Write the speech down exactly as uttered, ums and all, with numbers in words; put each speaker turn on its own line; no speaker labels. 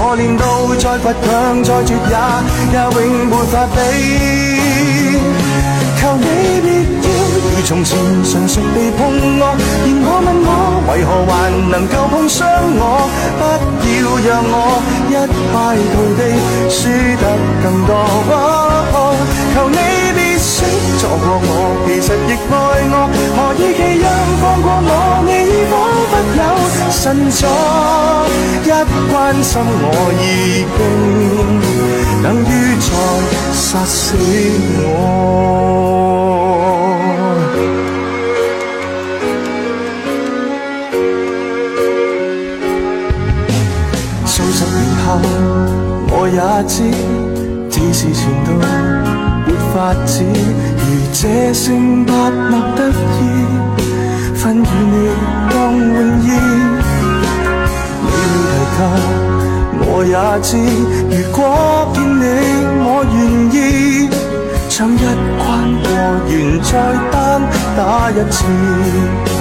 我練到再倔強再絕也也永沒法比。求你別要如從前純屬地碰我，然我問我為何還能夠碰傷我？不要讓我一敗塗地，輸得更多。哦、求你別死錯過我，其實亦愛我，何以奇讓放過我？你已彷彿有神助，一關心我已經等於在殺死我。數十年後我也知，只是前度沒法子，如這聲不落得意，分與你當泳衣。你會提及我也知，如果見你我願意，將一關過完再單打一次。